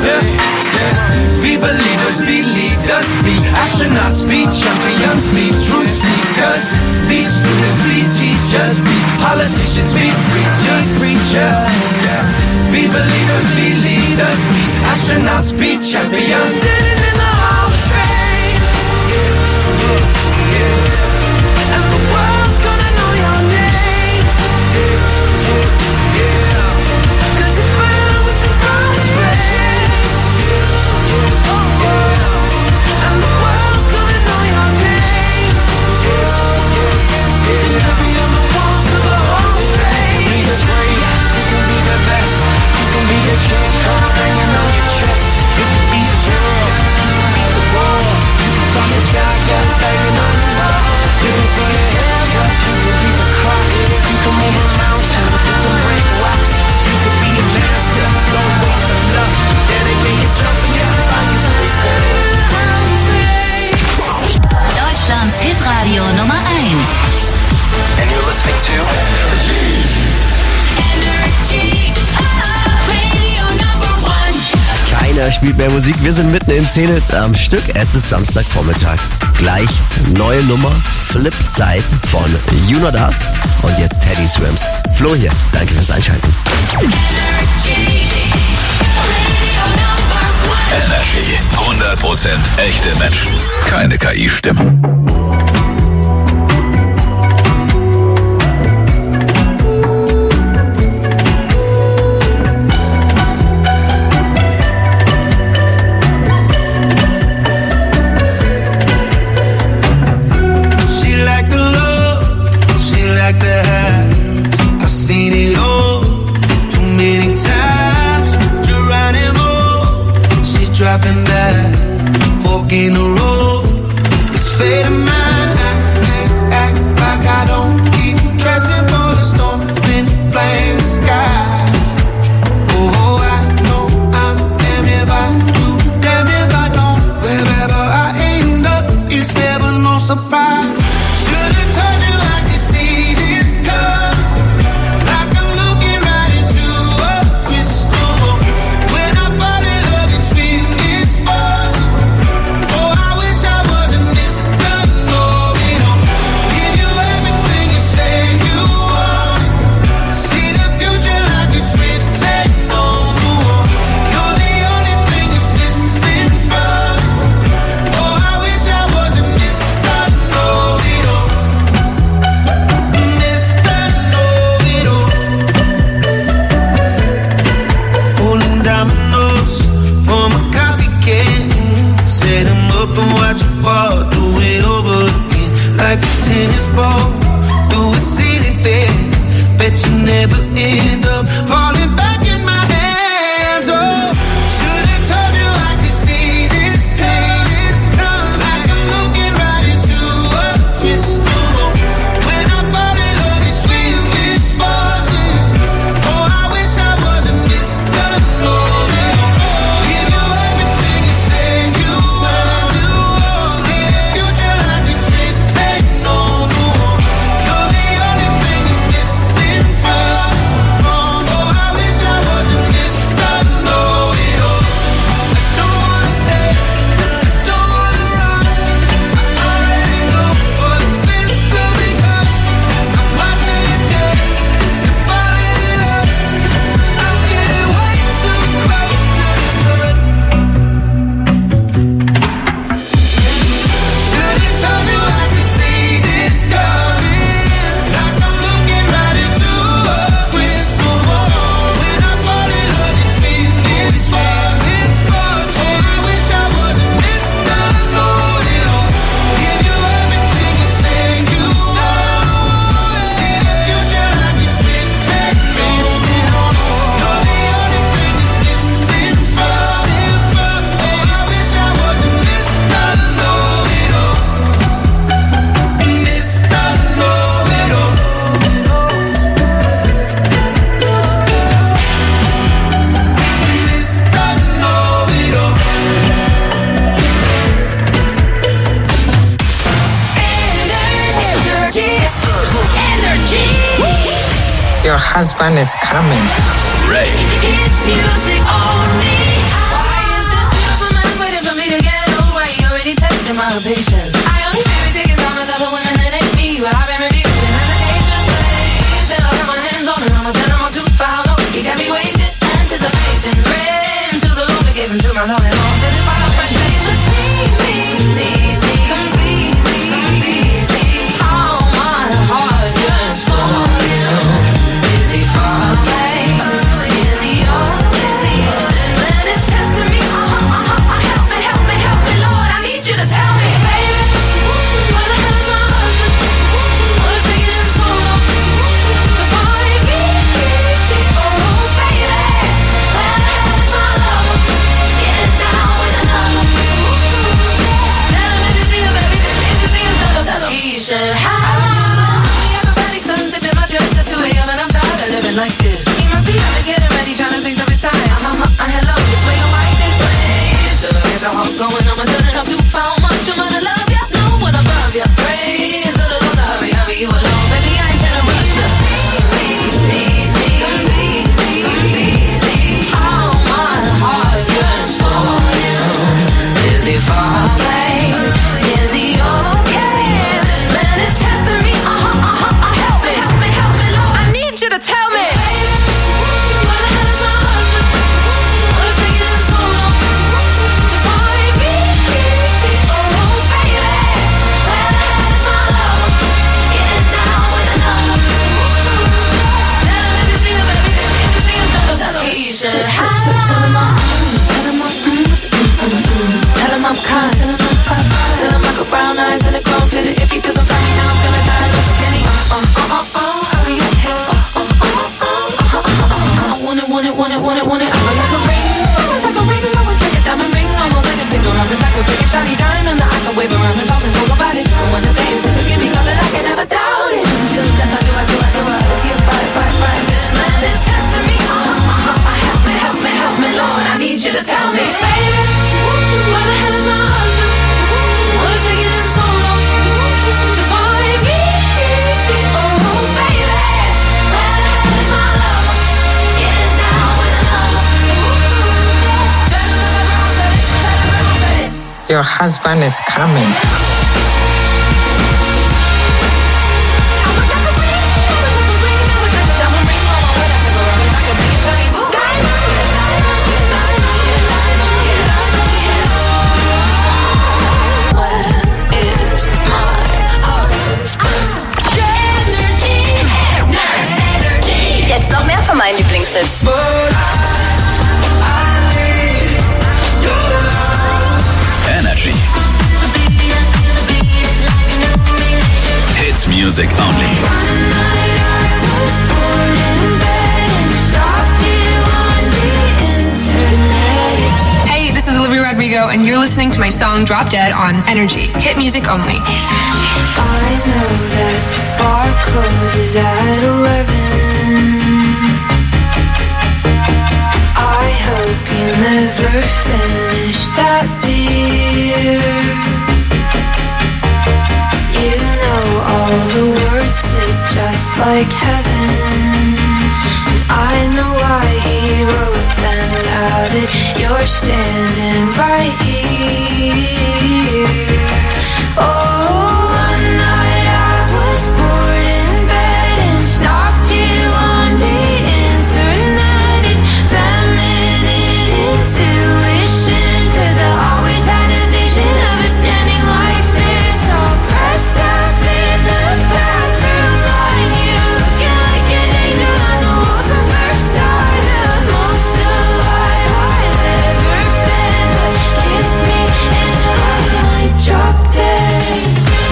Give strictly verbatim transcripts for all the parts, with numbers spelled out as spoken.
Yeah, yeah. Be believers, be leaders, be astronauts, be champions, be truth seekers, be students, be teachers, be politicians, be preachers, preachers. Yeah. Be believers, be leaders, be astronauts, be champions, standing in the Hall of Fame. Yeah, yeah, yeah. And the world's gonna know your name. Yeah, yeah, yeah. 'Cause you burn with the brightest flame. Yeah, yeah, yeah. And the world's gonna know your name. Yeah, yeah, yeah. And every other walls of the Hall of Fame. You can be the greatest, you can be the best, you can be the king, come banging on your chest. You can be the general, you can be the war, you can be the giant banging on the wall. You can throw your hands up, you can be the clock, you can move a mountain, you can break rocks, you can be a master, don't walk the luck. Dedicate your time and your body for standing in the Hall of Fame. Deutschlands Hitradio Nummer eins. And you're listening to Energy. Energy. Radio Number One. Keiner spielt mehr Musik. Wir sind mitten in zehn Hits am Stück. Es ist Samstagvormittag. Gleich neue Nummer, Flipside von You Know Das. Und jetzt Teddy Swims. Flo hier, danke fürs Einschalten. Energy. hundert Prozent echte Menschen. Keine K I-Stimmen. Dropping back, fork in the road. This fate of mine, I can't act like I don't keep dressing for the storm, then blame the sky. Oh, I know I'm damn if I do, damn if I don't. Wherever I end up, it's never no surprise. Should've told you I could see this come, like I'm looking right into a crystal ball. When I fall in love, it's sweet. Fall, do it over again, like a tennis ball, do a ceiling fan. Bet you never end up falling back in my hands. Oh, should've told you I could see this, see this come, like I'm looking right into a crystal ball. When I fall in love, it's sweet misfortune. Oh, I wish I wasn't Mister Know-It-All. Give you everything you said you were. Your husband is coming. Ray. It's music only. listen to my love and all. So this part of frustration, sneak me, sneak me, complete me, all my heart just for you. Is he far away? Is he yours? This man is testing me. Uh, uh, uh, uh, help me, help me, help me, Lord. I need you to tell me, baby, where the hell is my husband? What is taking him so long to find me? Oh, baby, where the hell is my lover? Getting down with another. Tell him if you see him, baby, if you see him, tell him, tell him he should have. Everybody's sun sipping my dress at two a.m. and I'm tired of living like this. He must be out to get it ready, trying to fix up his tie. Uh, uh, uh, hello, this way, don't like this way. To get your heart going, I'ma turn it up to found much. I'm gonna love ya, no one above ya. Pray to the Lord to hurry, hurry you alone. Baby, I ain't in a rush, just please, please, please, complete me. All my heart just for you. Is he far away? Is he okay? This man is testing me. Uh-huh, uh-huh, uh, help me, help me, help me, Lord. I need you to tell me. Where the hell is my husband? What is taking him so long to find me? Oh, baby, where the hell is my lover? Getting down with another. Tell him if you see him, baby, if you see him, tell him, tell him he should have. Tell him I'm, tell him I'm, tell him I'm kind, tell him I'm fine, tell him I got brown eyes and a grown fitted. If he doesn't find me now, I'm gonna die. Lost a penny. Uh, uh, uh, uh, hurry up, hips. Uh, uh, uh, uh, uh, uh, I want it, want it, want it, want it, want it. I'm like a ring, I'm like a ring, I'm like a diamond ring. I'm like a finger, I'm like a big shiny diamond that I can wave around and talk and talk about it. And when the day is forgive me, cause I can never doubt it. Until death, I do, I do, I do, I see it, bye, bye, bye. This man is testing me. Uh, uh, uh, uh, help me, help me, help me, Lord. I need you to tell me, baby, where the hell is my husband? What is taking him so long to find me? Oh, baby, where the hell is my lover? Getting down with another. Tell him that my girl said it. Tell him that my girl said it. Your husband is coming. Jetzt noch mehr von meinen Lieblingshits. Energy. Hits music only. Hey, this is Olivia Rodrigo, and you're listening to my song Drop Dead on Energy. Hit music only. I know that the bar closes at eleven. I hope you never finish that beer. You know all the words to Just Like Heaven, and I know why he wrote them. Now that you're standing right here. Oh, one night I was bored in bed and stalked you on the internet. It's feminine intuition, 'cause I always had a vision of us standing like this, all pressed up in the bathroom line. You looking like an angel on the walls of Versailles, the most alive I've ever been. But kiss me and I might drop dead.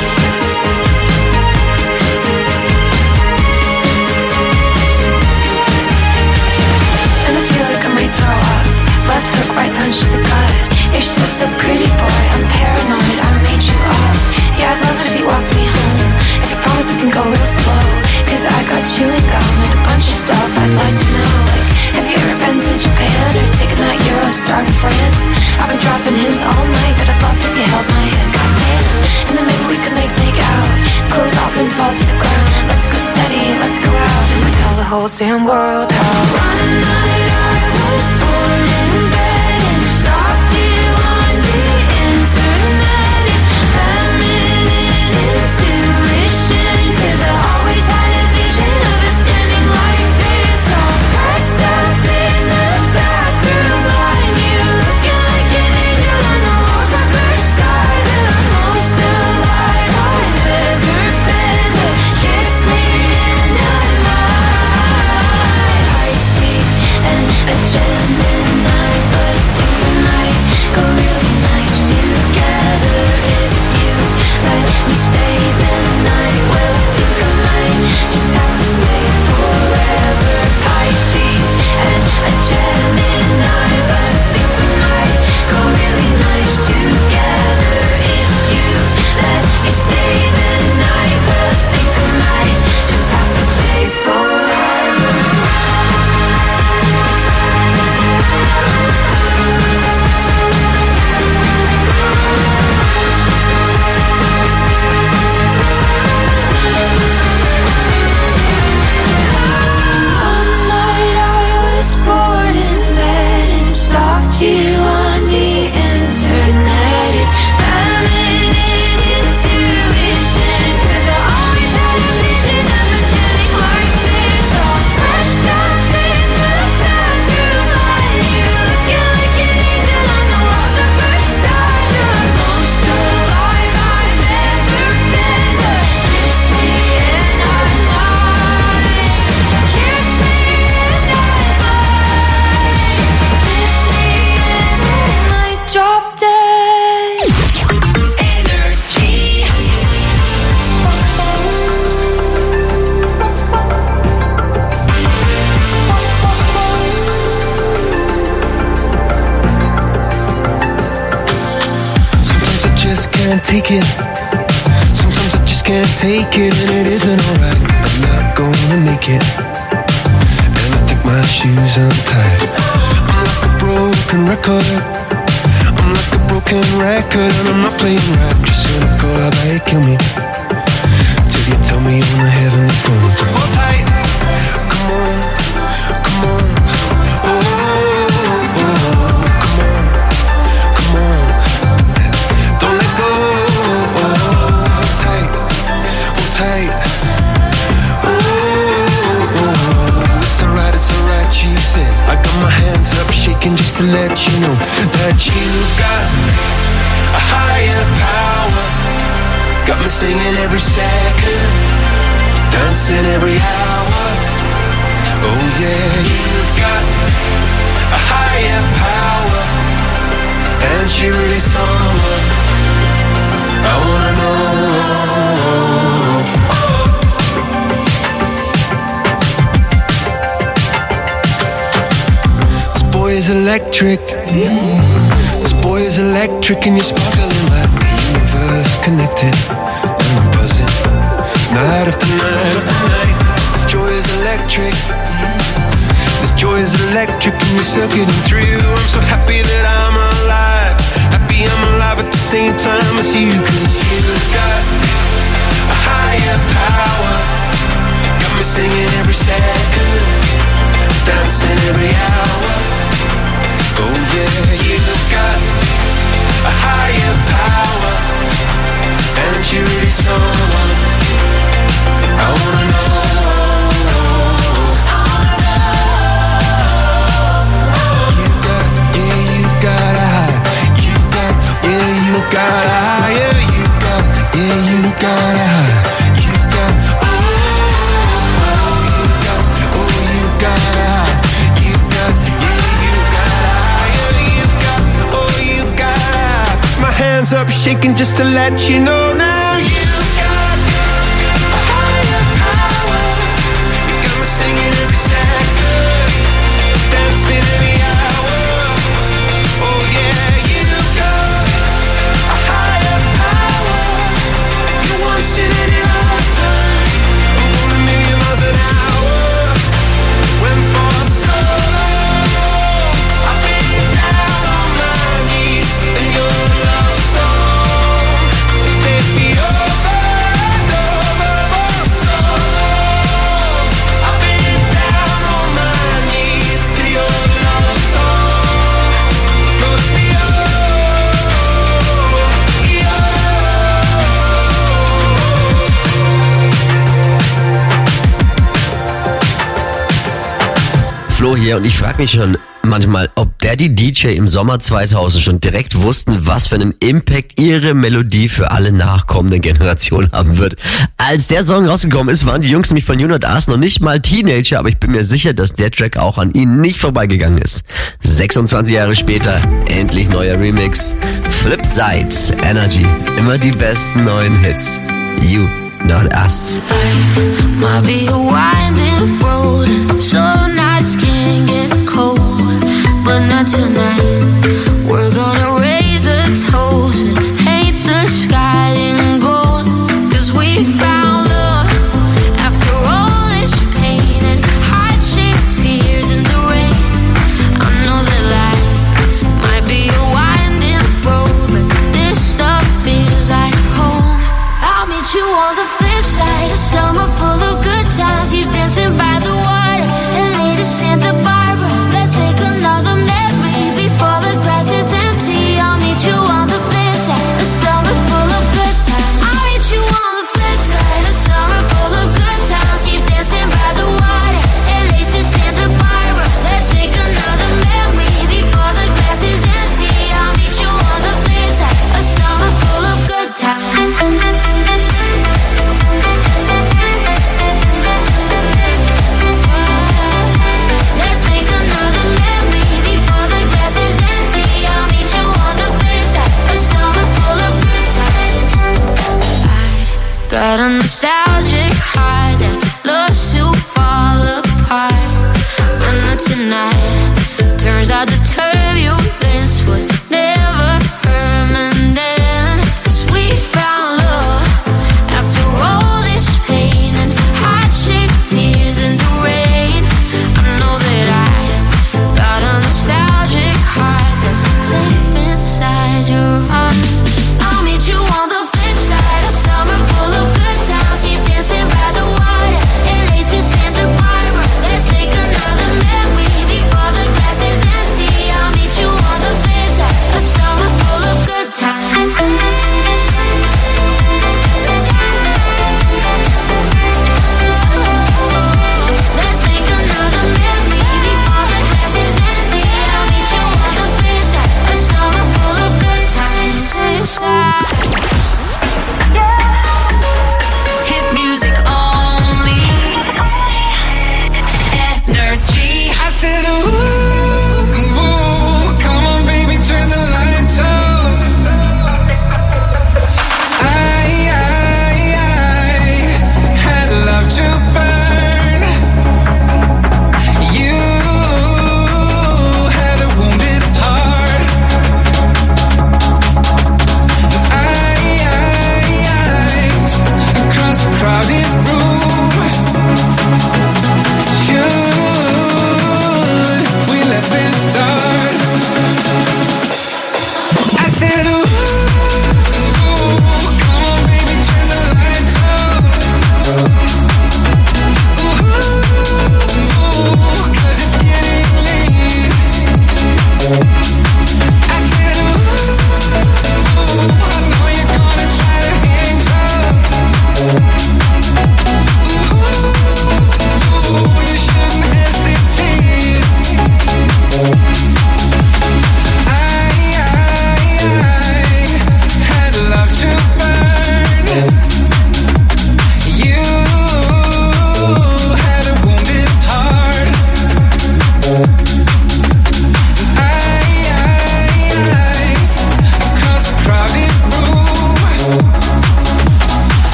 And I feel like I might throw up. Left hook, right punch to the gut. You're so, so pretty, boy. I'm paranoid, I made you up. Yeah, I'd love it if you walked me home. If you promise we can go real slow, 'cause I got chewing gum and a bunch of stuff I'd like to know. Like, have you ever been to Japan or taken that Eurostar to France? I've been dropping hints all night that I'd love if you held my hand. Goddamn. And then maybe we could make make out. Close off and fall to the ground. Let's go steady, let's go out and tell the whole damn world how. One night I was bored in bed and stalked you on the internet. It's feminine intuition, 'cause I always had a vision of us standing like this, all pressed up in the bathroom line. You looking me stay the night? Well, I think I might just have to stay forever. Pisces and a Gemini, but I think we might go really nice together if you let me stay the night. Well, I think I might just have to stay forever. One night I was bored in bed and stalked you on the internet. It's feminine intuition, 'cause I always had a vision of us standing like this, all pressed up in the bathroom light. You're looking like an angel on the walls of Versailles. You're the most alive I've ever been, but kiss me and I might. Kiss me and I might. Kiss me and I might drop dead. Energy. Sometimes I just can't take it. Sometimes I just can't take it, and it isn't alright. I'm not gonna make it, and I think my shoes untied. I'm like a broken record. I'm like a broken record, and I'm not playing right. Just cynical, how about you kill me till you tell me on the heavenly phone to hold tight. Come on, come on. Oh, oh, oh, come on, come on. Don't let go. Oh, hold tight, hold tight. Oh, oh, oh, it's alright, it's alright, she said. I got my hands up shaking just to let you know that you've got a higher power. Got me singing every second, dancing every hour. Oh yeah, you've got a higher power, and she really someone I wanna know. This boy is electric. This boy is electric, and you're sparkling like the universe connected. And I'm buzzing night after night after night. This joy is electric. This joy is electric, and you're circuiting through. I'm so happy that I'm alive. Happy I'm alive at the same time as you, 'cause you've got a higher power. Got me singing every second, dancing every hour. Oh yeah, you've got a higher power, and you're really someone I wanna know. You got, yeah, you got a high. You got, yeah, you got a higher. You got, yeah, you got a high. You got, oh, oh, you got, oh, you got a high. You got, yeah, you got a higher. You've got, oh, you got a high. My hands up shaking just to let you know now. You've got a higher power. You got me singing every second, dancing every hour. Oh yeah, you've got a higher power. You once in any lifetime. I'm going a million miles an hour. Went for so long, I've been down on my knees, and your love song set me over and over for so long. I've been down on my knees till your love song floats me over. Flo hier und ich frage mich schon manchmal, ob Daddy D J im Sommer zweitausend schon direkt wussten, was für einen Impact ihre Melodie für alle nachkommenden Generationen haben wird. Als der Song rausgekommen ist, waren die Jungs nämlich von Jonas Ars noch nicht mal Teenager, aber ich bin mir sicher, dass der Track auch an ihnen nicht vorbeigegangen ist. sechsundzwanzig Jahre später, endlich neuer Remix. Flipside, Energy, immer die besten neuen Hits. You, not us. Life might be a winding road, and some nights can get cold, but not tonight. We're gonna raise a toast and paint the sky in gold, 'cause we found love after all this pain and heart-shaped tears in the rain. I know that life might be a winding road, but this stuff feels like home. I'll meet you on the flip side, a summer full of good times. Keep dancing by the water and lead to Santa Barbara. Let's make another memory before the glass is empty. I'll meet you on the flip side, a summer full of good times. I'll meet you on the flip side, a summer full of good times. Keep dancing by the water and lead to Santa Barbara. Let's make another memory before the glass is empty. I'll meet you on the flip side, a summer full of good times. Got a nostalgic heart that loves to fall apart, but not tonight. Turns out the turbulence was never permanent, 'cause we found love after all this pain and heart-shaped tears in the rain. I know that I got a nostalgic heart that's safe inside your arms. I'll meet you on the flip side, a summer full of good times. Keep dancing by the water and late to Santa Barbara. Let's make another memory before the glass is empty. I'll meet you on the flip side, a summer full of good times. Let's make another memory before the glass is empty. I'll meet you on the flip side, a summer full of good times.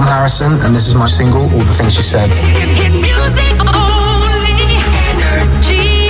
Harrison, and this is my single, All the Things She Said. Hit music only. Energy.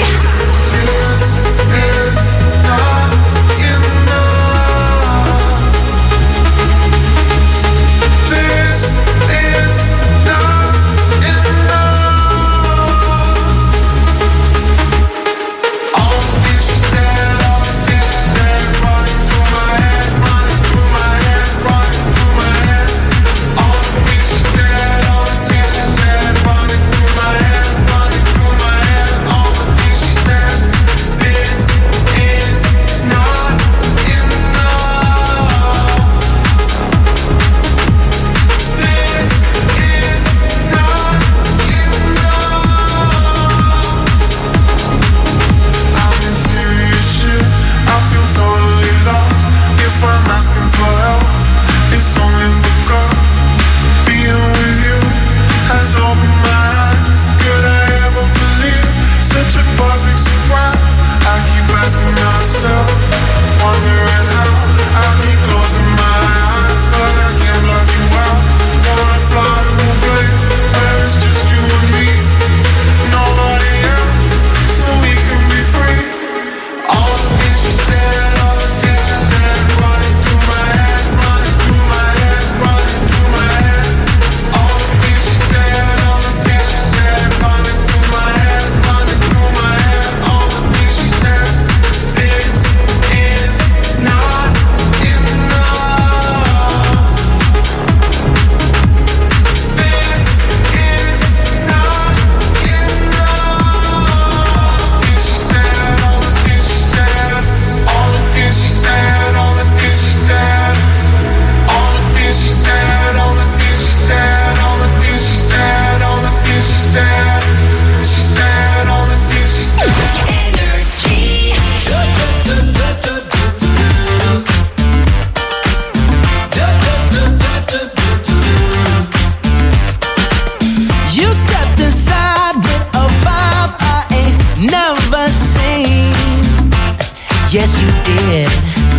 Yes, you did.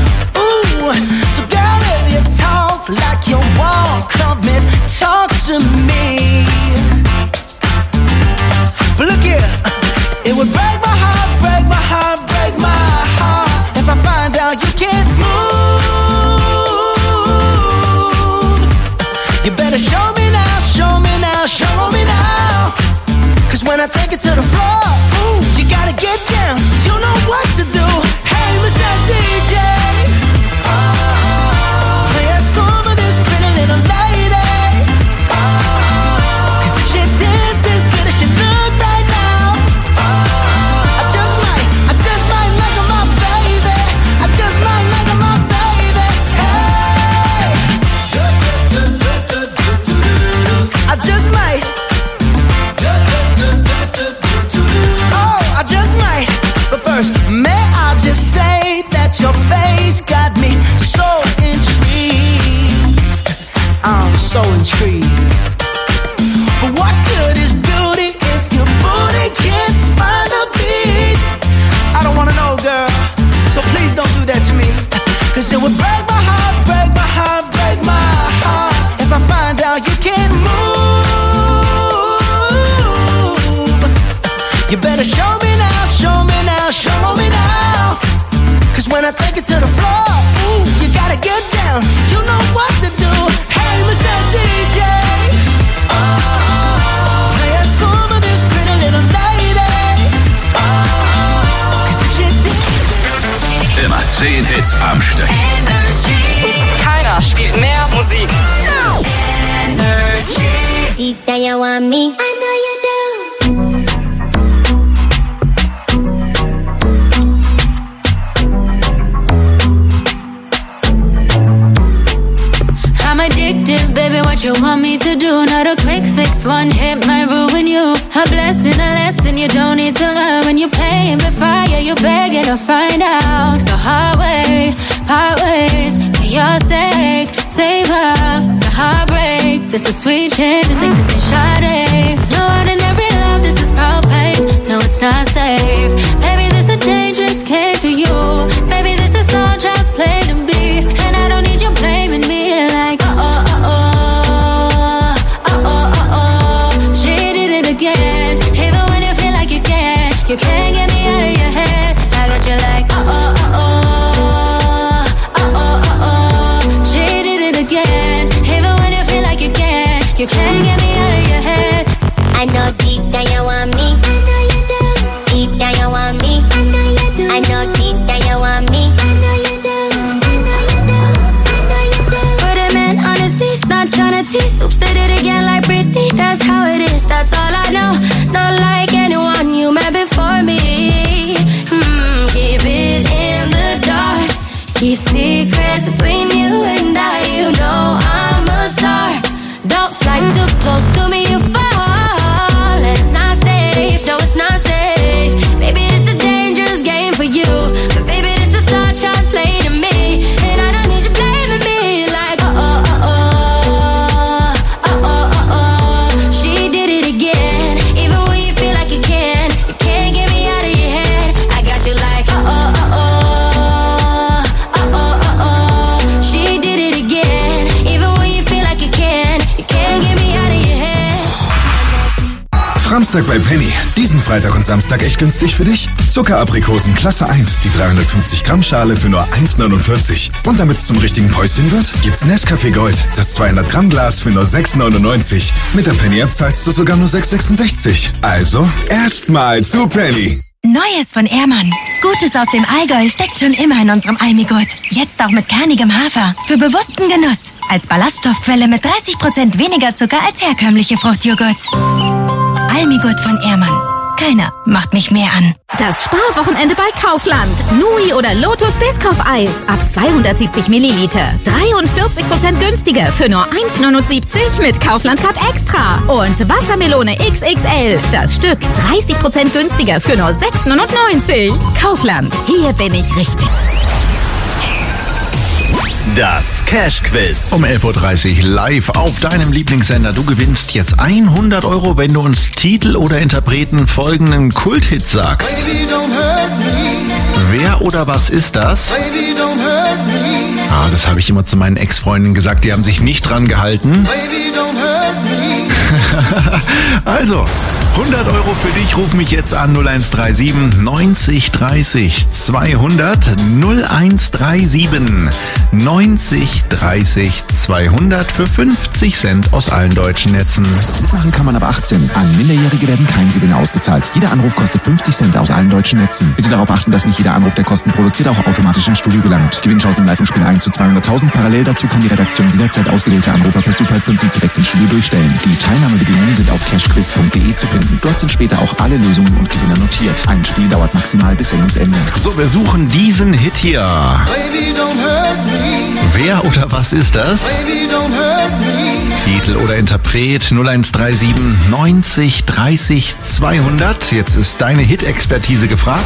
Ooh, so girl, if you talk like you want, come and talk to me. But look here, it would break my heart, break my heart, break my heart if I find out you can't move. You better show me now, show me now, show me now. Cause when I take it to the floor, ooh, you gotta get down, you know what to do. Hey, Mister D J, oh, play a song of this pretty little lady. Oh, cause if she dances good as she look right now, oh, I just might, I just might make her my baby. I just might make her my baby. Hey, I just might. Oh, I just might. But first, may I just say that your face got me so intrigued. I'm so intrigued. But what good is beauty if your booty can't find a beat? I don't wanna know, girl, so please don't do that to me. Cause it would break my heart, break my heart, break my heart if I find out you can't move. You better show me now, show me now, show me now. Cause when I take it to the floor, ooh, you gotta get down, you know what to do. Hey, Mister D J, oh, play a song of this pretty little lady. Oh, cause if you did. Immer zehn Hits am Stück. Keiner spielt mehr Musik. Energy. Deep down you want me, I know you do. I'm addictive, baby, what you want me to do? Not a quick fix, one hit might ruin you. A blessing, a lesson you don't need to learn. When you're playing with fire, you're begging to find out the hard way, part ways, for your sake. Save her, the heartbreak. This is sweet shit, this ain't this ain't Sade. No ordinary love, this is propane. No, it's not safe. Baby, this a dangerous game for you. Baby, this is all child's play to be. And I don't need you blaming me like, oh, oh, oh, oh. can't get me out of your head. I know deep down you want me. Deep down you want me. I know deep down you want me. But a man, honesty's not tryna tease. Oops, did it again like Britney. That's how it is, that's all I know. Not like anyone you met before me. Hmm, keep it in the dark. Keep secrets between you and I. You know I'm a star. Don't fly too close to me, you fall. And it's not safe, no it's not safe. Baby, it's a dangerous game for you. But baby, this is our chance played to me. And I don't need you blaming me like, oh, oh, oh, oh. Oh, oh, oh, oh. She did it again. Even when you feel like you can. You can't get me out of your head. I got you like, oh, oh, oh, oh. Oh, oh, oh, oh. She did it again. Even when you feel like you can. You can't get me out of your head. Samstag bei Penny. Diesen Freitag und Samstag echt günstig für dich? Zuckeraprikosen Klasse eins, die dreihundertfünfzig Gramm Schale für nur eins neunundvierzig. Und damit es zum richtigen Päuschen wird, gibt's Nescafé Gold, das zweihundert Gramm Glas für nur sechs neunundneunzig. Mit der Penny-App zahlst du sogar nur sechs sechsundsechzig. Also, erstmal zu Penny. Neues von Ehrmann. Gutes aus dem Allgäu steckt schon immer in unserem Almigurt. Jetzt auch mit kernigem Hafer. Für bewussten Genuss. Als Ballaststoffquelle mit dreißig Prozent weniger Zucker als herkömmliche Fruchtjoghurts. Almigurt von Ehrmann. Keiner macht mich mehr an. Das Sparwochenende bei Kaufland. Nui oder Lotus Biscoff-Eis ab zweihundertsiebzig Milliliter. dreiundvierzig Prozent günstiger für nur eins neunundsiebzig mit Kaufland Card Extra. Und Wassermelone X X L. Das Stück dreißig Prozent günstiger für nur sechs neunundneunzig. Kaufland. Hier bin ich richtig. Das Cash-Quiz. Um elf Uhr dreißig live auf deinem Lieblingssender. Du gewinnst jetzt hundert Euro, wenn du uns Titel oder Interpreten folgenden Kulthit sagst. Baby, don't hurt me. Wer oder was ist das? Baby, don't hurt me. Ah, das habe ich immer zu meinen Ex-Freundinnen gesagt, die haben sich nicht dran gehalten. Baby, don't hurt me. Also, hundert Euro für dich, ruf mich jetzt an null eins drei sieben neunzig dreißig zweihundert null eins drei sieben neunzig dreißig zweihundert für fünfzig Cent aus allen deutschen Netzen. Mitmachen kann man ab achtzehn. An Minderjährige werden keine Gewinne ausgezahlt. Jeder Anruf kostet fünfzig Cent aus allen deutschen Netzen. Bitte darauf achten, dass nicht jeder Anruf, der Kosten produziert, auch automatisch ins Studio gelangt. Gewinnchance im Leitungsspiel eins zu zweihunderttausend. Parallel dazu kann die Redaktion jederzeit ausgewählte Anrufer per Zufallsprinzip direkt ins Studio durchstellen. Die Teilnahmebedingungen sind auf cashquiz punkt de zu finden. Dort sind später auch alle Lösungen und Gewinner notiert. Ein Spiel dauert maximal bis Sendungsende. So, wir suchen diesen Hit hier. Baby, don't hurt me. Wer oder was ist das? Baby, don't hurt me. Titel oder Interpret null eins drei sieben neunzig dreißig zweihundert. Jetzt ist deine Hit-Expertise gefragt.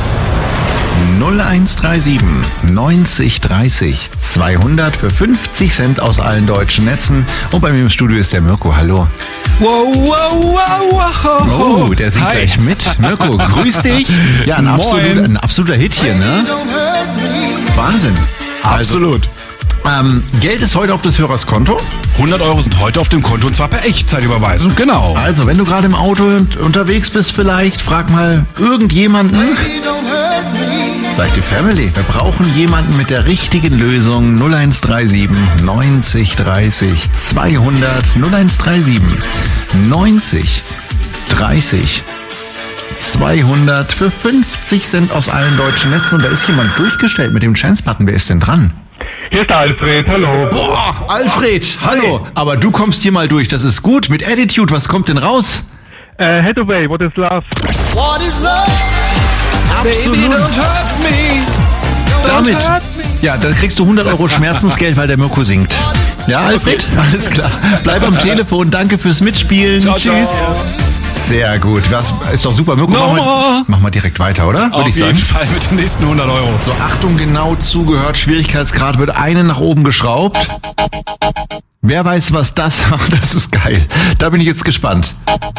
null eins drei sieben neunzig dreißig zweihundert für fünfzig Cent aus allen deutschen Netzen. Und bei mir im Studio ist der Mirko. Hallo. Wow, wow, wow, wow. Oh, der singt Hi. gleich mit. Mirko, grüß dich. Ja, ein, absolut, ein absoluter Hit hier, ne? Wahnsinn. Absolut. Also, ähm, Geld ist heute auf des Hörers Konto. hundert Euro sind heute auf dem Konto und zwar per Echtzeitüberweisung, genau. Also, wenn du gerade im Auto unterwegs bist vielleicht, frag mal irgendjemanden. Vielleicht die Family. Wir brauchen jemanden mit der richtigen Lösung. null eins drei sieben neunzig dreißig zweihundert null eins drei sieben neunzig dreißig zweihundert für fünfzig Cent aus allen deutschen Netzen. Und da ist jemand durchgestellt mit dem Chance-Button. Wer ist denn dran? Hier ist der Alfred, hallo. Boah, Alfred, hallo. Aber du kommst hier mal durch, das ist gut. Mit Attitude, was kommt denn raus? Äh, Head Away, What is Love? What is love? Absolut. Baby, don't hurt me. Don't Damit, hurt me. ja, dann kriegst du hundert Euro Schmerzensgeld, weil der Mirko singt. Ja, Alfred? Alles klar. Bleib am Telefon, danke fürs Mitspielen. Ciao, Tschüss. ciao. Sehr gut. Das ist doch super. Mirko, No mach, mal, more. mach mal direkt weiter, oder? Würde Auf ich jeden sagen. Fall mit den nächsten hundert Euro. So, Achtung, genau zugehört. Schwierigkeitsgrad wird einen nach oben geschraubt. Wer weiß, was das... Das ist geil. Da bin ich jetzt gespannt.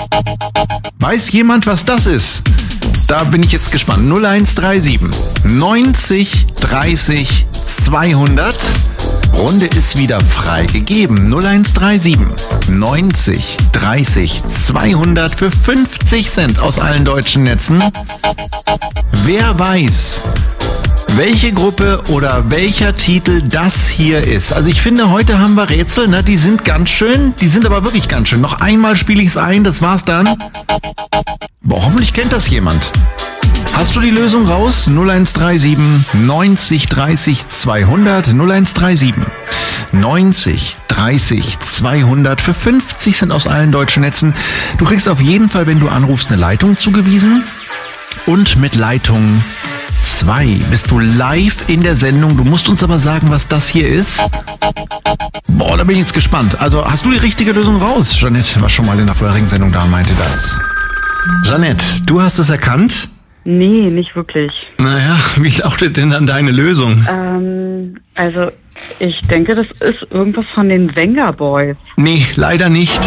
Weiß jemand, was das ist? Da bin ich jetzt gespannt. null eins drei sieben neunzig dreißig zweihundert. Runde ist wieder freigegeben. null eins drei sieben neunzig dreißig zweihundert für fünfzig Cent aus allen deutschen Netzen. Wer weiß, welche Gruppe oder welcher Titel das hier ist. Also ich finde, heute haben wir Rätsel, ne? Die sind ganz schön, die sind aber wirklich ganz schön. Noch einmal spiele ich es ein, das war's dann. Boah, hoffentlich kennt das jemand. Hast du die Lösung raus? null eins drei sieben neunzig dreißig zweihundert null eins drei sieben neunzig dreißig zweihundert für fünfzig Cent aus allen deutschen Netzen. Du kriegst auf jeden Fall, wenn du anrufst, eine Leitung zugewiesen. Und mit Leitung zwei bist du live in der Sendung. Du musst uns aber sagen, was das hier ist. Boah, da bin ich jetzt gespannt. Also hast du die richtige Lösung raus? Jeanette war schon mal in der vorherigen Sendung da und meinte das. Jeanette, du hast es erkannt? Nee, nicht wirklich. Naja, wie lautet denn dann deine Lösung? Ähm, also ich denke, das ist irgendwas von den Venga Boys. Nee, leider nicht.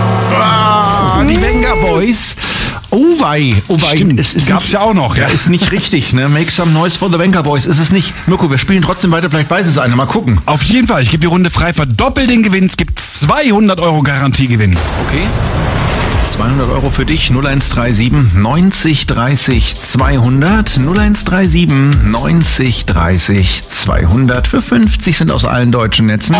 Ah, die Venga Boys. Oh wei, oh wei. Stimmt, es ist gab's nicht, ja auch noch. Ja, ist nicht richtig, ne? Make some noise for the Venga Boys. Ist es nicht. Mirko, wir spielen trotzdem weiter, vielleicht weiß es einer. Mal gucken. Auf jeden Fall, ich gebe die Runde frei, verdoppel den Gewinn. Es gibt zweihundert Euro Garantiegewinn. Okay. zweihundert Euro für dich, null eins drei sieben neunzig dreißig zweihundert null eins drei sieben neunzig dreißig zweihundert für fünfzig Cent aus allen deutschen Netzen.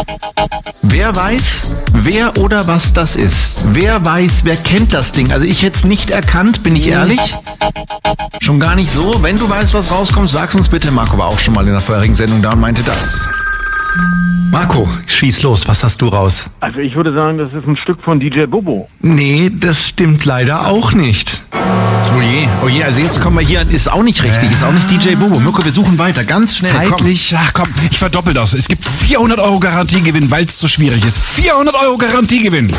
Wer weiß, wer oder was das ist? Wer weiß, wer kennt das Ding? Also ich hätte es nicht erkannt, bin ich ehrlich. Schon gar nicht so. Wenn du weißt, was rauskommt, sag's uns bitte. Marco war auch schon mal in der vorherigen Sendung da und meinte das. Marco, schieß los, was hast du raus? Also ich würde sagen, das ist ein Stück von D J Bobo. Nee, das stimmt leider auch nicht. Oh je, oh je, also jetzt kommen wir hier, ist auch nicht richtig, ist auch nicht D J Bobo. Mirko, wir suchen weiter, ganz schnell, Zeitlich, komm. ach komm, ich verdoppel das. Es gibt vierhundert Euro Garantiegewinn, weil es zu schwierig ist. vierhundert Euro Garantiegewinn.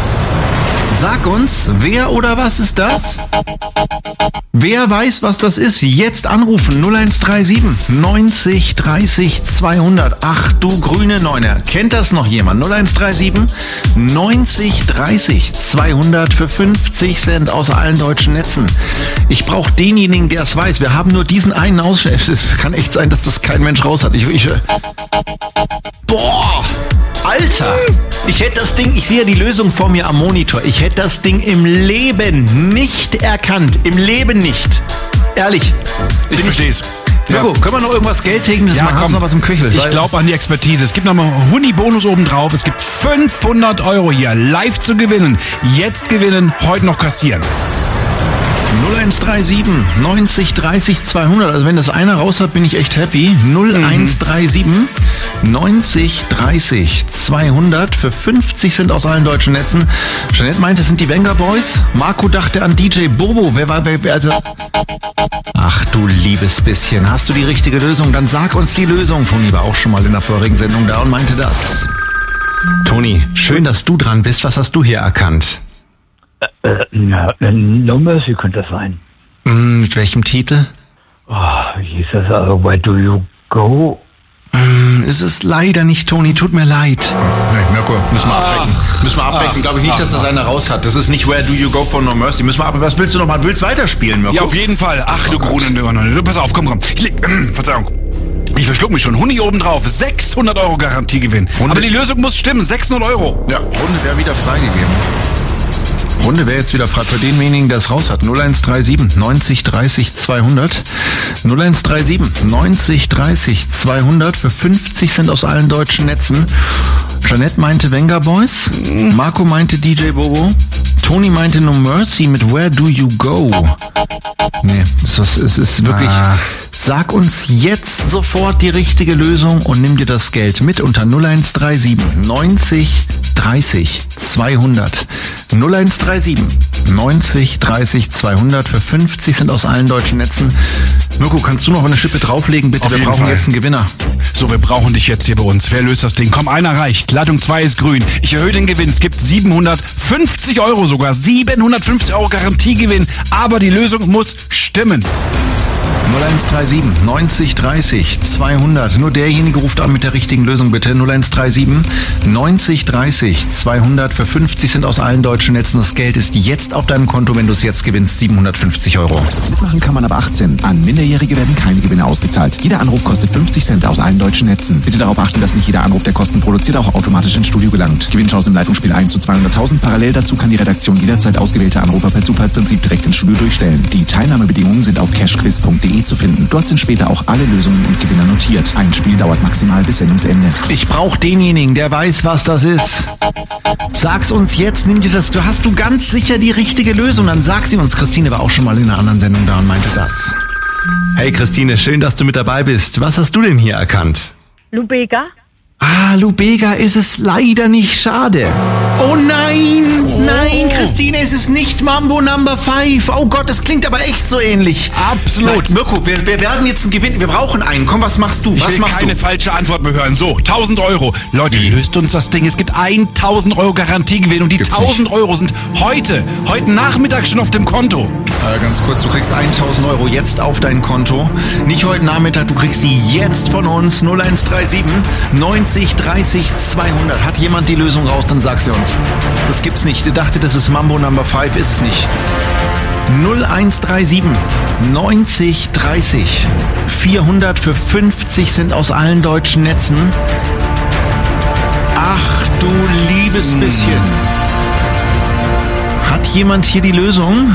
Sag uns, wer oder was ist das? Wer weiß, was das ist? Jetzt anrufen null eins drei sieben neunzig dreißig zweihundert. Ach du grüne Neune. Kennt das noch jemand? null eins drei sieben neunzig dreißig zweihundert für fünfzig Cent aus allen deutschen Netzen. Ich brauche denjenigen, der es weiß. Wir haben nur diesen einen Ausschnitt. Es kann echt sein, dass das kein Mensch raus hat. Ich, ich, boah! Alter, ich hätte das Ding, ich sehe ja die Lösung vor mir am Monitor, ich hätte das Ding im Leben nicht erkannt, im Leben nicht. Ehrlich. Ich versteh's. Mirko, ja. Können wir noch irgendwas Geldträgendes ja, machen? Hast du noch was im Köchel? Ich glaube an die Expertise. Es gibt nochmal einen Huni-Bonus obendrauf. Es gibt fünfhundert Euro hier live zu gewinnen. Jetzt gewinnen, heute noch kassieren. null eins drei sieben neunzig dreißig zweihundert. Also wenn das einer raus hat, bin ich echt happy. null eins drei sieben neunzig dreißig zweihundert für fünfzig Cent aus allen deutschen Netzen. Jeanette meinte, es sind die Venga Boys. Marco dachte an D J Bobo. Wer war, wer, wer, also... Ach du liebes bisschen. Hast du die richtige Lösung? Dann sag uns die Lösung. Toni war auch schon mal in der vorigen Sendung da und meinte das. Toni, schön, dass du dran bist. Was hast du hier erkannt? Äh, na, No Mercy könnte das sein. Mm, mit welchem Titel? Oh, wie hieß das? Uh, Where Do You Go? Mm, ist es leider nicht, Toni. Tut mir leid. Nee, Mirko, müssen wir ah. abbrechen. Müssen wir abbrechen. Glaube ich nicht, dass das einer raus hat. Das ist nicht Where Do You Go von No Mercy. Müssen wir ab. Was willst du noch mal? Willst du weiterspielen, Mirko? Ja, auf jeden Fall. Ach du oh grüne Nörner. Pass auf, komm, komm. Ich leg, äh, Verzeihung. Ich verschluck mich schon. Huni obendrauf. sechshundert Euro Garantiegewinn. Runde. Aber die Lösung muss stimmen. sechshundert Euro. Ja, Runde wäre wieder freigegeben. Runde wäre jetzt wieder frei für denjenigen, der es raus hat. null eins drei sieben neunzig dreißig zweihundert. null eins drei sieben neunzig dreißig zweihundert für fünfzig Cent aus allen deutschen Netzen. Jeanette meinte Venga Boys. Marco meinte D J Bobo. Toni meinte No Mercy mit Where Do You Go? Nee, es ist, es ist wirklich... Ah. Sag uns jetzt sofort die richtige Lösung und nimm dir das Geld mit unter null eins drei sieben neunzig dreißig zweihundert. null eins drei sieben neunzig dreißig zweihundert für fünfzig Cent aus allen deutschen Netzen. Mirko, kannst du noch eine Schippe drauflegen, bitte? Auf wir brauchen Fall. Jetzt einen Gewinner. So, wir brauchen dich jetzt hier bei uns. Wer löst das Ding? Komm, einer reicht. Leitung zwei ist grün. Ich erhöhe den Gewinn. Es gibt siebenhundertfünfzig Euro sogar. siebenhundertfünfzig Euro Garantiegewinn. Aber die Lösung muss stimmen. null eins drei sieben neunzig dreißig zweihundert. Nur derjenige ruft an mit der richtigen Lösung, bitte. null eins drei sieben neunzig dreißig zweihundert für fünfzig Cent aus allen deutschen Netzen. Das Geld ist jetzt auf deinem Konto, wenn du es jetzt gewinnst. siebenhundertfünfzig Euro. Mitmachen kann man ab achtzehn. An Minderjährige werden keine Gewinne ausgezahlt. Jeder Anruf kostet fünfzig Cent aus allen deutschen Netzen. Bitte darauf achten, dass nicht jeder Anruf, der Kosten produziert, auch automatisch ins Studio gelangt. Gewinnchance im Leitungsspiel eins zu zweihunderttausend. Parallel dazu kann die Redaktion jederzeit ausgewählte Anrufer per Zufallsprinzip direkt ins Studio durchstellen. Die Teilnahmebedingungen sind auf cashquiz punkt de zu finden. Dort sind später auch alle Lösungen und Gewinner notiert. Ein Spiel dauert maximal bis Sendungsende. Ich brauche denjenigen, der weiß, was das ist. Sag's uns jetzt, nimm dir das. Du hast du ganz sicher die richtige Lösung, dann sag sie uns. Christine war auch schon mal in einer anderen Sendung da und meinte das. Hey Christine, schön, dass du mit dabei bist. Was hast du denn hier erkannt? Lubega? Ah, Lubega ist es leider nicht, schade. Oh nein, oh. nein, Christine, es ist nicht Mambo Number five. Oh Gott, das klingt aber echt so ähnlich. Absolut. Nein, Mirko, wir, wir werden jetzt einen Gewinn, wir brauchen einen. Komm, was machst du? Ich was will machst keine du? falsche Antwort mehr hören. So, tausend Euro. Leute, löst uns das Ding. Es gibt tausend Euro Garantiegewinn und die Gibt's tausend Euro sind heute, heute Nachmittag schon auf dem Konto. Äh, ganz kurz, du kriegst tausend Euro jetzt auf dein Konto. Nicht heute Nachmittag, du kriegst die jetzt von uns. null eins drei sieben neunzig dreißig zweihundert. Hat jemand die Lösung raus, dann sag sie uns. Das gibt's nicht. Ihr dachtet, das ist Mambo Number five, ist es nicht. null eins drei sieben neunzig dreißig vierhundert für fünfzig sind aus allen deutschen Netzen. Ach du liebes bisschen. Hat jemand hier die Lösung?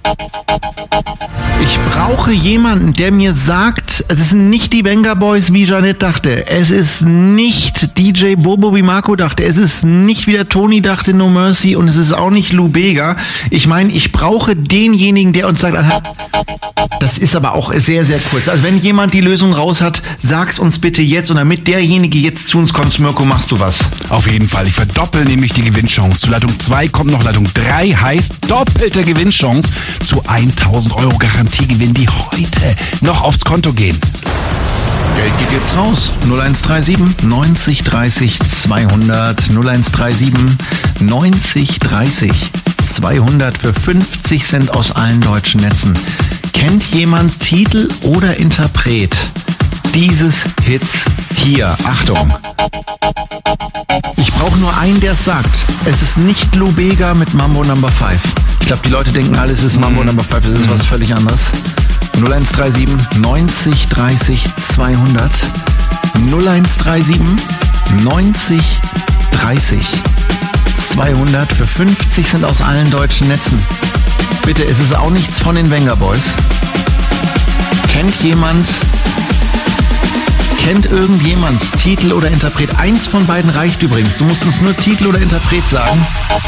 Ich brauche jemanden, der mir sagt, es sind nicht die Venga Boys, wie Jeanette dachte. Es ist nicht D J Bobo, wie Marco dachte. Es ist nicht, wie der Toni dachte, No Mercy. Und es ist auch nicht Lubega. Ich meine, ich brauche denjenigen, der uns sagt, das ist aber auch sehr, sehr kurz. Also wenn jemand die Lösung raus hat, sag's uns bitte jetzt. Und damit derjenige jetzt zu uns kommt, Mirko, machst du was? Auf jeden Fall. Ich verdoppel nämlich die Gewinnchance. Zu Leitung zwei kommt noch Leitung drei, heißt doppelte Gewinnchance zu tausend Euro Garantiegewinn, die heute noch aufs Konto gehen. Geld geht jetzt raus. null eins drei sieben neunzig dreißig zweihundert. null eins drei sieben neunzig dreißig zweihundert für fünfzig Cent aus allen deutschen Netzen. Kennt jemand Titel oder Interpret dieses Hits hier? Achtung. Ich brauche nur einen, der es sagt. Es ist nicht Lubega mit Mambo Number five. Ich glaube, die Leute denken, alles ist Mambo Number five. Das ist was völlig anderes. null eins drei sieben neunzig dreißig zweihundert. null eins drei sieben neunzig dreißig zweihundert für fünfzig sind aus allen deutschen Netzen. Bitte, es ist auch nichts von den Venga Boys. Kennt jemand... Kennt irgendjemand Titel oder Interpret? Eins von beiden reicht übrigens. Du musst uns nur Titel oder Interpret sagen.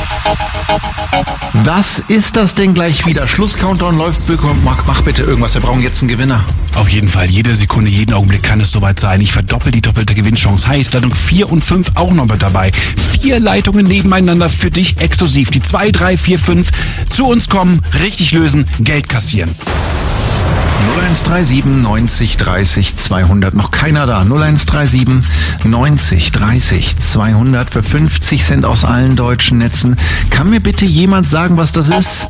Was ist das denn gleich wieder? Schluss-Countdown läuft. Mach, mach bitte irgendwas. Wir brauchen jetzt einen Gewinner. Auf jeden Fall. Jede Sekunde, jeden Augenblick kann es soweit sein. Ich verdoppel die doppelte Gewinnchance. Heißt, Leitung vier und fünf auch noch mit dabei. Vier Leitungen nebeneinander für dich exklusiv. Die zwei, drei, vier, fünf zu uns kommen, richtig lösen, Geld kassieren. null eins drei sieben neunzig dreißig zweihundert. Noch keiner da. null eins drei sieben neunzig dreißig zweihundert für fünfzig Cent aus allen deutschen Netzen. Kann mir bitte jemand sagen, was das ist?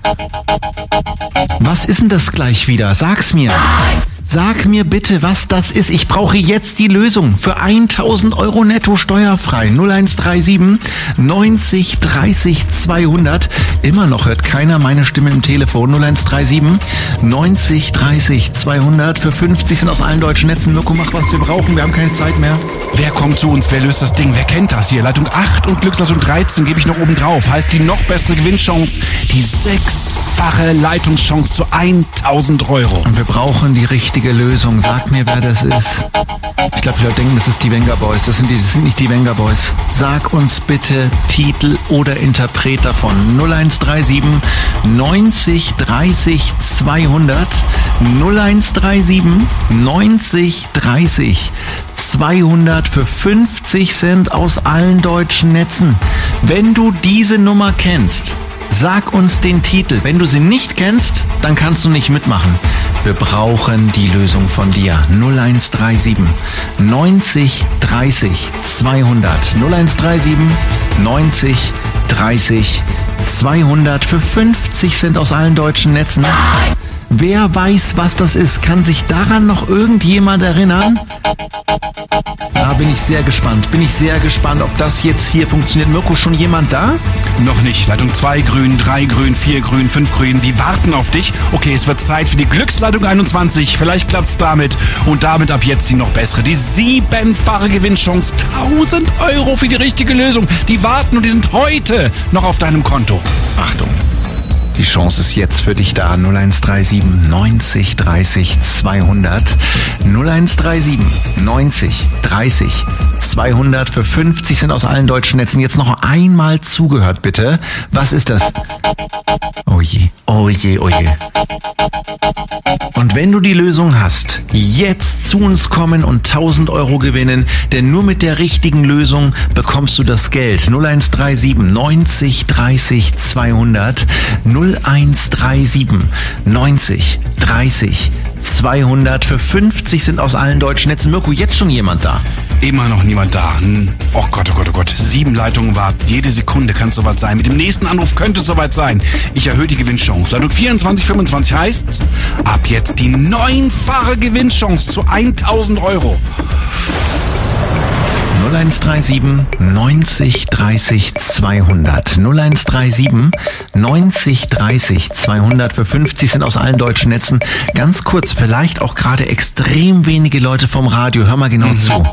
Was ist denn das gleich wieder? Sag's mir. Sag mir bitte, was das ist. Ich brauche jetzt die Lösung für tausend Euro netto steuerfrei. null eins drei sieben neunzig dreißig zweihundert. Immer noch hört keiner meine Stimme im Telefon. null eins drei sieben neunzig dreißig zweihundert für fünfzig sind aus allen deutschen Netzen. Mirko, mach was wir brauchen. Wir haben keine Zeit mehr. Wer kommt zu uns? Wer löst das Ding? Wer kennt das hier? Leitung acht und Glücksleitung dreizehn gebe ich noch oben drauf. Heißt die noch bessere Gewinnchance, die sechsfache Leitungschance zu tausend Euro. Und wir brauchen die richtige Lösung. Sag mir, wer das ist. Ich glaube, die Leute denken, das ist die Venga Boys. Das sind, die, das sind nicht die Venga Boys. Sag uns bitte Titel oder Interpret davon. null eins drei sieben neunzig dreißig zweihundert. null eins drei sieben neunzig dreißig zweihundert für fünfzig Cent aus allen deutschen Netzen. Wenn du diese Nummer kennst, sag uns den Titel. Wenn du sie nicht kennst, dann kannst du nicht mitmachen. Wir brauchen die Lösung von dir. null eins drei sieben neunzig dreißig zweihundert. null eins drei sieben neunzig dreißig zweihundert für fünfzig Cent aus allen deutschen Netzen. Wer weiß, was das ist? Kann sich daran noch irgendjemand erinnern? Da bin ich sehr gespannt. Bin ich sehr gespannt, ob das jetzt hier funktioniert. Mirko, schon jemand da? Noch nicht. Leitung zwei grün, drei grün, vier grün, fünf grün. Die warten auf dich. Okay, es wird Zeit für die Glücksleitung einundzwanzig. Vielleicht klappt's damit. Und damit ab jetzt die noch bessere. Die siebenfache Gewinnchance. tausend Euro für die richtige Lösung. Die warten und die sind heute noch auf deinem Konto. Achtung. Die Chance ist jetzt für dich da. null eins drei sieben neunzig dreißig zweihundert. null eins drei sieben neunzig dreißig zweihundert. Für fünfzig sind aus allen deutschen Netzen. Jetzt noch einmal zugehört, bitte. Was ist das? Oh je, oh je, oh je. Und wenn du die Lösung hast, jetzt zu uns kommen und tausend Euro gewinnen, denn nur mit der richtigen Lösung bekommst du das Geld. null eins drei sieben neunzig dreißig zweihundert. null eins drei sieben neunzig dreißig zweihundert. Für fünfzig sind aus allen deutschen Netzen. Mirko, jetzt schon jemand da? Immer noch niemand da. Oh Gott, oh Gott, oh Gott. Sieben Leitungen warten. Jede Sekunde kann es soweit sein. Mit dem nächsten Anruf könnte es soweit sein. Ich erhöhe die Gewinnchance. Leitung vierundzwanzig fünfundzwanzig heißt, ab jetzt die neunfache Gewinnchance zu tausend Euro. null eins drei sieben neunzig dreißig zweihundert. null eins drei sieben neunzig dreißig zweihundert. Für fünfzig sind aus allen deutschen Netzen. Ganz kurz, vielleicht auch gerade extrem wenige Leute vom Radio. Hör mal genau mhm. zu.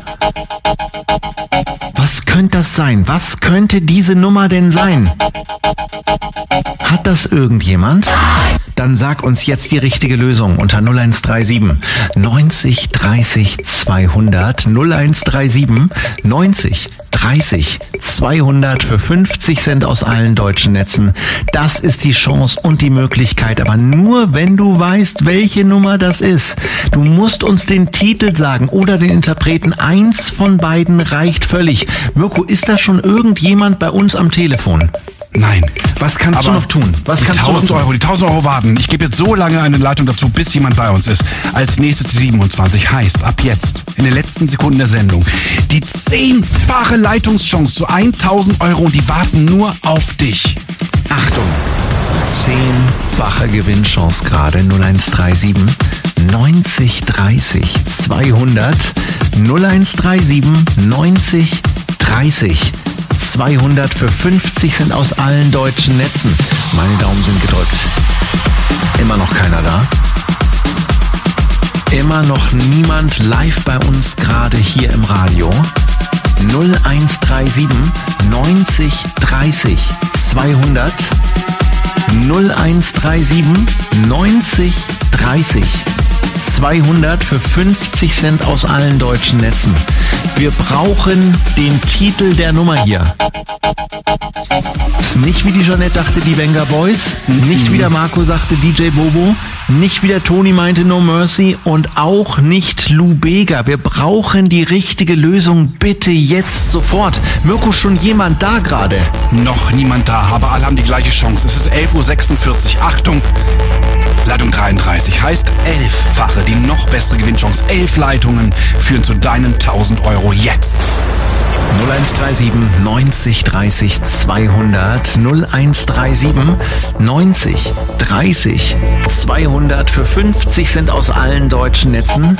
Was könnte das sein? Was könnte diese Nummer denn sein? Hat das irgendjemand? Dann sag uns jetzt die richtige Lösung unter null eins drei sieben neunzig dreißig zweihundert. null eins drei sieben neunzig dreißig zweihundert. Für fünfzig Cent aus allen deutschen Netzen. Das ist die Chance und die Möglichkeit, aber nur wenn du weißt, welche Nummer das ist. Du musst uns den Titel sagen oder den Interpreten. Eins von beiden reicht völlig. Mirko, ist da schon irgendjemand bei uns am Telefon? Nein. Was kannst Aber du noch tun? Was die kannst tausend du noch tun? Euro, die tausend Euro warten. Ich gebe jetzt so lange eine Leitung dazu, bis jemand bei uns ist. Als nächstes die siebenundzwanzig heißt, ab jetzt, in den letzten Sekunden der Sendung, die zehnfache Leitungschance zu tausend Euro und die warten nur auf dich. Achtung! Zehnfache Gewinnchance gerade. null eins drei sieben neunzig dreißig zweihundert. null eins drei sieben neunzig dreißig zweihundert. Für fünfzig sind aus allen deutschen Netzen. Meine Daumen sind gedrückt. Immer noch keiner da. Immer noch niemand live bei uns gerade hier im Radio. null eins drei sieben neunzig dreißig zweihundert. null eins drei sieben neunzig dreißig zweihundert. Für fünfzig Cent aus allen deutschen Netzen. Wir brauchen den Titel der Nummer hier. Ist nicht wie die Jeanette dachte, die Venga Boys. Nicht wie der Marco sagte, D J Bobo. Nicht wie der Toni meinte, No Mercy. Und auch nicht Lou Bega. Wir brauchen die richtige Lösung. Bitte jetzt sofort. Mirko, schon jemand da gerade? Noch niemand da, aber alle haben die gleiche Chance. Es ist elf Uhr sechsundvierzig. Achtung! Leitung dreiunddreißig heißt elffache, die noch bessere Gewinnchance. Elf Leitungen führen zu deinen tausend Euro jetzt. null eins drei sieben neunzig dreißig zweihundert. null eins drei sieben neunzig dreißig zweihundert. Für fünfzig Cent aus allen deutschen Netzen.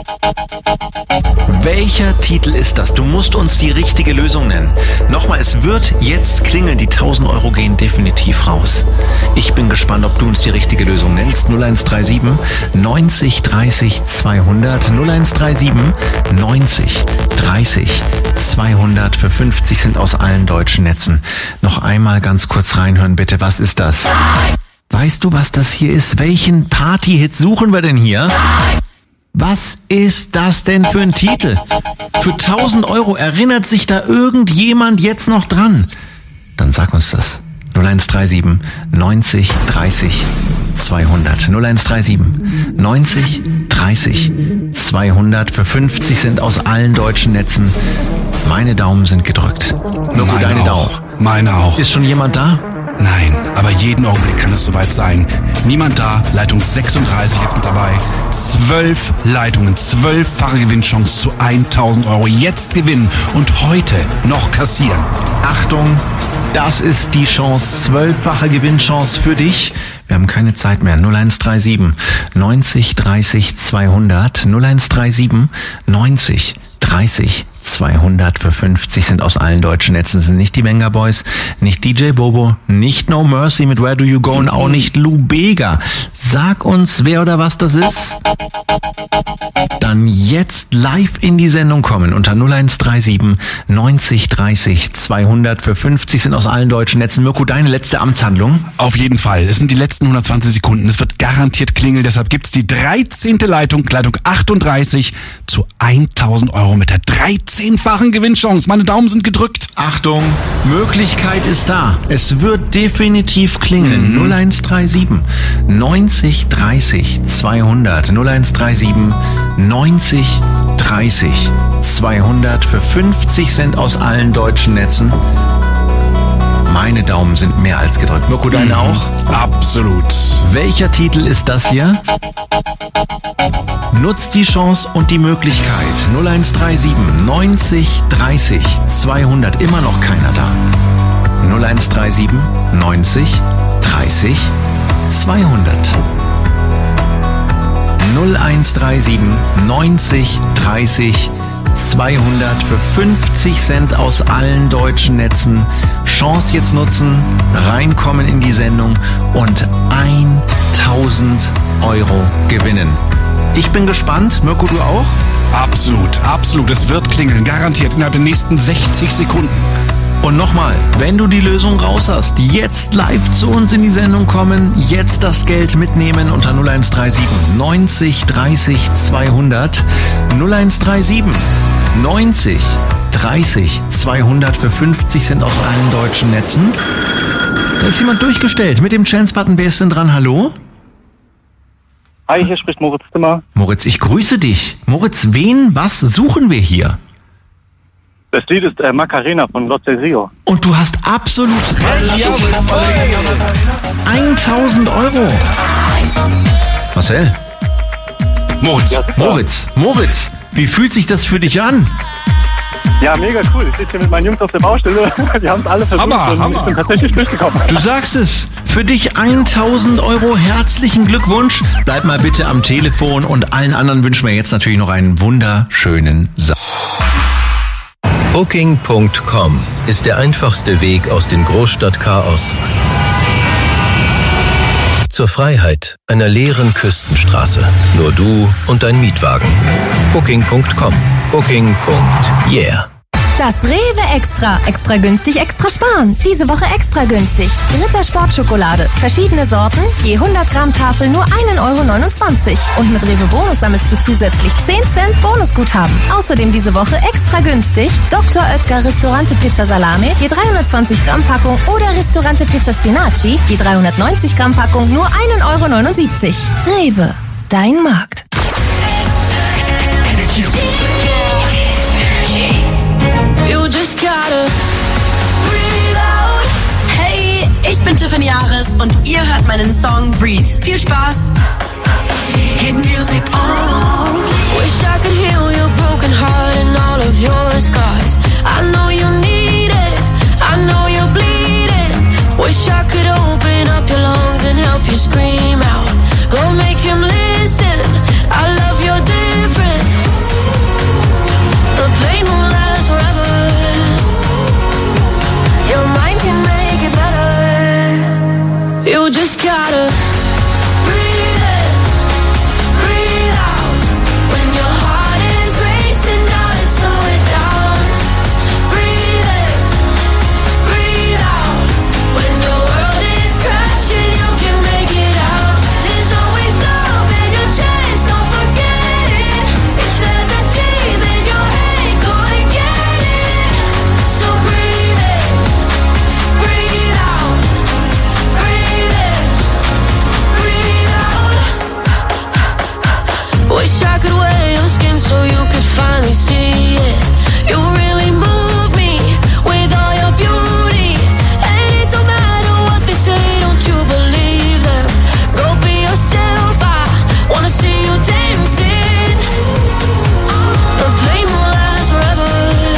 Welcher Titel ist das? Du musst uns die richtige Lösung nennen. Nochmal, es wird jetzt klingeln. Die tausend Euro gehen definitiv raus. Ich bin gespannt, ob du uns die richtige Lösung nennst. null eins drei sieben neunzig dreißig zweihundert. null eins drei sieben neunzig dreißig zweihundert. Für fünfzig sind aus allen deutschen Netzen. Noch einmal ganz kurz reinhören, bitte. Was ist das? Weißt du, was das hier ist? Welchen Party-Hit suchen wir denn hier? Was ist das denn für ein Titel? Für tausend Euro erinnert sich da irgendjemand jetzt noch dran? Dann sag uns das. null eins drei sieben neunzig dreißig zweihundert. null eins drei sieben neunzig dreißig zweihundert. Für fünfzig sind aus allen deutschen Netzen. Meine Daumen sind gedrückt. Mirko, Meine deine auch. auch. Meine auch. Ist schon jemand da? Nein, aber jeden Augenblick kann es soweit sein. Niemand da, Leitung sechsunddreißig jetzt mit dabei. Zwölf Leitungen, zwölffache Gewinnchance zu tausend Euro. Jetzt gewinnen und heute noch kassieren. Achtung, das ist die Chance, zwölffache Gewinnchance für dich. Wir haben keine Zeit mehr. null eins drei sieben neunzig dreißig zweihundert. null eins drei sieben neunzig dreißig zweihundert. Für fünfzig sind aus allen deutschen Netzen. Sind nicht die Venga Boys, nicht D J Bobo, nicht No Mercy mit Where Do You Go und auch nicht Lou Bega. Sag uns, wer oder was das ist. dann jetzt live in die Sendung kommen unter null eins drei sieben neunzig dreißig zweihundert. Für fünfzig sind aus allen deutschen Netzen. Mirko, deine letzte Amtshandlung? Auf jeden Fall. Es sind die letzten hundertzwanzig Sekunden. Es wird garantiert klingeln. Deshalb gibt's die dreizehnte Leitung, Leitung achtunddreißig zu tausend Euro mit der dreizehnfachen Gewinnchance. Meine Daumen sind gedrückt. Achtung, Möglichkeit ist da. Es wird definitiv klingeln. Mhm. null eins drei sieben neunzig dreißig zweihundert. null eins drei sieben neunzig dreißig zweihundert für fünfzig Cent aus allen deutschen Netzen. Meine Daumen sind mehr als gedrückt. Mirko, deine mhm. auch? Absolut. Welcher Titel ist das hier? Nutzt die Chance und die Möglichkeit. null eins drei sieben neunzig dreißig zweihundert. Immer noch keiner da. null eins drei sieben neunzig dreißig zweihundert. null eins drei sieben neunzig dreißig zweihundert für fünfzig Cent aus allen deutschen Netzen. Chance jetzt nutzen, reinkommen in die Sendung und tausend Euro gewinnen. Ich bin gespannt. Mirko, du auch? Absolut, absolut. Es wird klingeln, garantiert innerhalb der nächsten sechzig Sekunden. Und nochmal, wenn du die Lösung raus hast, jetzt live zu uns in die Sendung kommen, jetzt das Geld mitnehmen unter null eins drei sieben neunzig dreißig zweihundert. null eins drei sieben neunzig dreißig zweihundert für fünfzig Cent aus allen deutschen Netzen. Da ist jemand durchgestellt mit dem Chance-Button. Wer ist denn dran? Hallo? Hi, hier spricht Moritz Zimmer. Moritz, ich grüße dich. Moritz, wen, was suchen wir hier? Das Lied ist äh, Macarena von Los del Rio. Und du hast absolut recht. tausend Euro. Marcel. Moritz. Ja, Moritz. Moritz. Wie fühlt sich das für dich an? Ja, mega cool. Ich sitze hier mit meinen Jungs auf der Baustelle. Die haben es alle versucht Hammer, und Hammer. ich bin tatsächlich durchgekommen. Du sagst es. Für dich tausend Euro. Herzlichen Glückwunsch. Bleib mal bitte am Telefon und allen anderen wünschen wir jetzt natürlich noch einen wunderschönen Samstag. Booking Punkt com ist der einfachste Weg aus dem Großstadtchaos zur Freiheit einer leeren Küstenstraße. Nur du und dein Mietwagen. Booking Punkt com. Booking. Yeah. Das Rewe Extra. Extra günstig, extra sparen. Diese Woche extra günstig. Ritter Sportschokolade. Verschiedene Sorten. Je hundert Gramm Tafel nur ein Euro neunundzwanzig. Und mit Rewe Bonus sammelst du zusätzlich zehn Cent Bonusguthaben. Außerdem diese Woche extra günstig. Doktor Oetker Ristorante Pizza Salame. Je dreihundertzwanzig Gramm Packung. Oder Ristorante Pizza Spinaci. Je dreihundertneunzig Gramm Packung nur ein Euro neunundsiebzig. Rewe. Dein Markt. You just gotta breathe out. Hey, ich bin Tiffany Harris und ihr hört meinen Song Breathe. Viel Spaß. Hit music on. Wish I could heal your broken heart and all of your scars. I know you need it. I know you're bleeding. Wish I could open up your lungs and help you scream out. Go make him listen. I love you're different. The pain will last forever. Your mind can make it better. You just gotta breathe in, breathe out. When your heart is racing, darling, slow it down. Breathe in, breathe out. When your world is crashing, you can make it out. There's always love in your chest, don't forget it. If there's a dream in your head, go and get it. So breathe in, breathe out. Breathe in, breathe out. Wish I could wear your skin so you could finally see it. You really move me with all your beauty. And it don't matter what they say, don't you believe them. Go be yourself, I wanna see you dancing. The pain will last forever.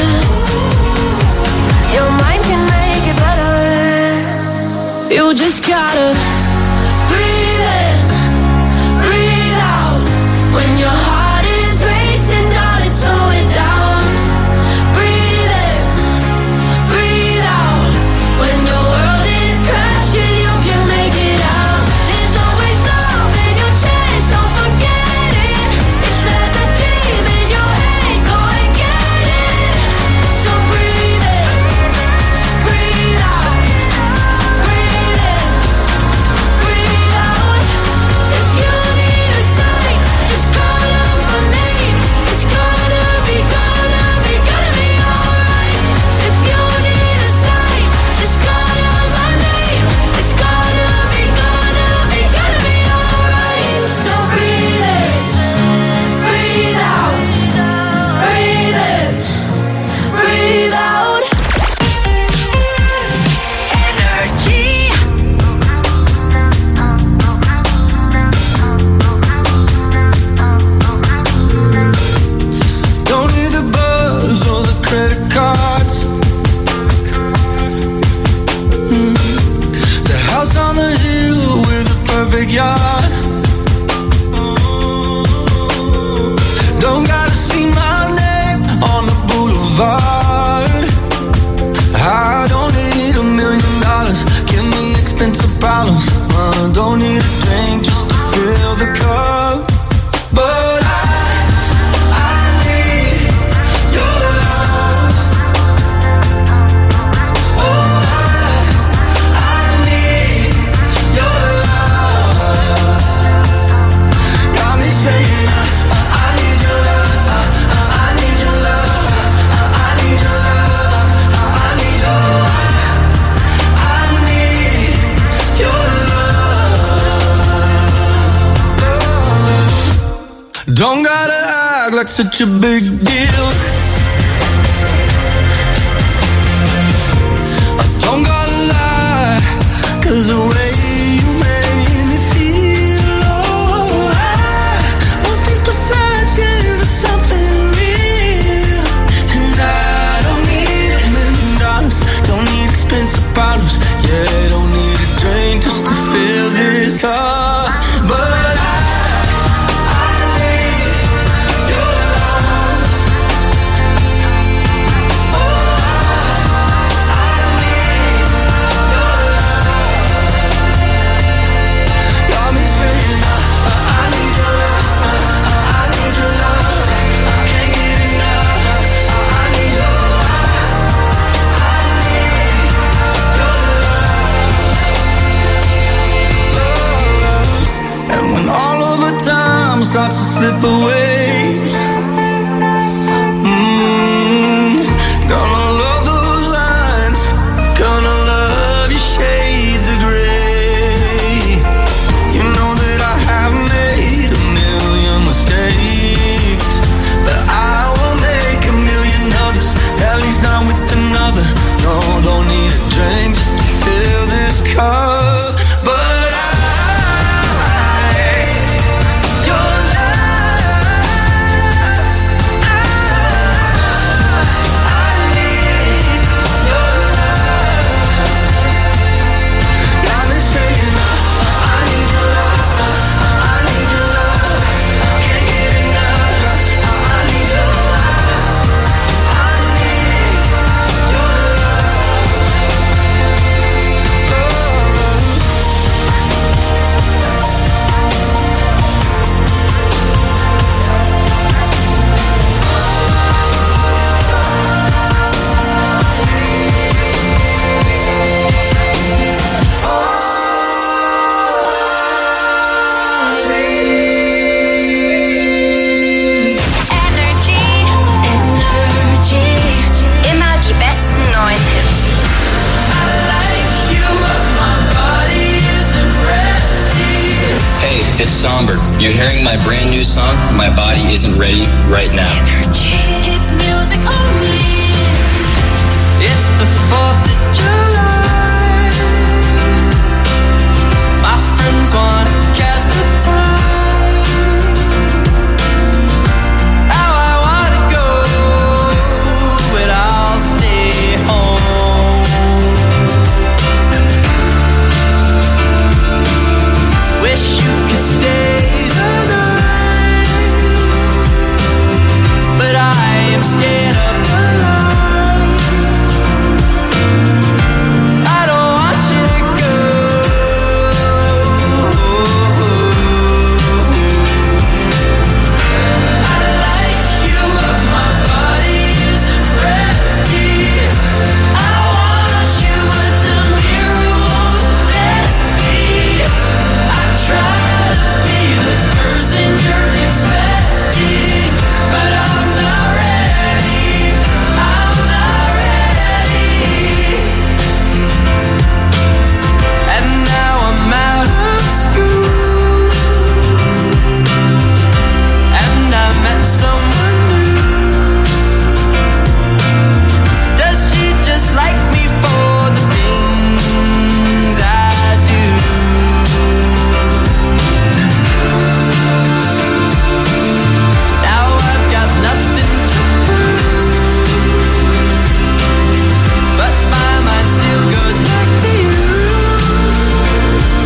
Your mind can make it better. You just gotta breathe in, breathe out. When your heart is racing, darling, slow it down. Breathe in, breathe out. When your world is crashing, you can make it out. There's always love in your chest, don't forget it. If there's a dream yard. Don't gotta see my name on the boulevard. I don't need a million dollars. Give me expensive bottles. I don't need a drink just to fill the cup. But I, I need your love. Oh, I, I need your love. Got me saying I, I, I need your love. I, I, I need your love. I, I need your love. I, I need your I, I need your love. Don't gotta act like such a big deal. I don't gotta lie, 'cause the way you made me feel, oh, I, most people searching for something real. And I don't need a million dollars, don't need expensive bottles, yeah, don't need a drink just to fill this cup. But I starts to slip away. Mm, gonna love those lines, gonna love your shades of gray. You know that I have made a million mistakes, but I will make a million others, at least not with another. No, don't need a drink just to fill this cup. But It's Songbird. You're hearing my brand new song, My Body Isn't Ready, right now. Energy. It's music only.